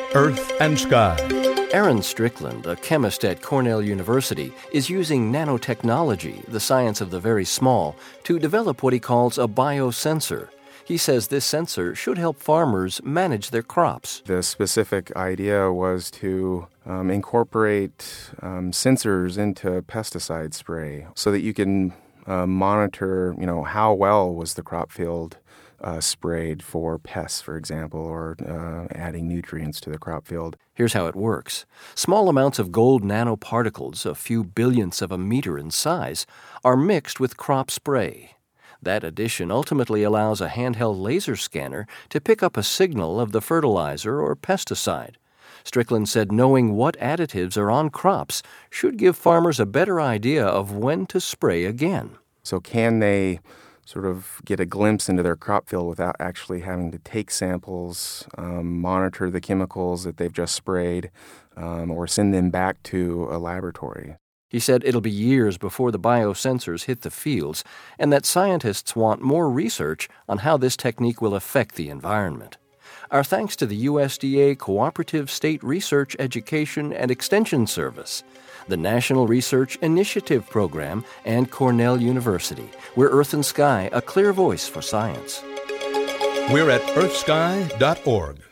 Earth and Sky. Aaron Strickland, a chemist at Cornell University, is using nanotechnology, the science of the very small, to develop what he calls a biosensor. He says this sensor should help farmers manage their crops. The specific idea was to incorporate sensors into pesticide spray so that you can monitor, how well was the crop field sprayed for pests, for example, or adding nutrients to the crop field. Here's how it works. Small amounts of gold nanoparticles, a few billionths of a meter in size, are mixed with crop spray. That addition ultimately allows a handheld laser scanner to pick up a signal of the fertilizer or pesticide. Strickland said knowing what additives are on crops should give farmers a better idea of when to spray again. So can they sort of get a glimpse into their crop field without actually having to take samples, monitor the chemicals that they've just sprayed, or send them back to a laboratory? He said it'll be years before the biosensors hit the fields, and that scientists want more research on how this technique will affect the environment. Our thanks to the USDA Cooperative State Research, Education, and Extension Service, the National Research Initiative Program, and Cornell University. We're Earth and Sky, a clear voice for science. We're at earthsky.org.